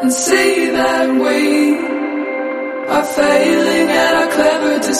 and see that we are failing at our clever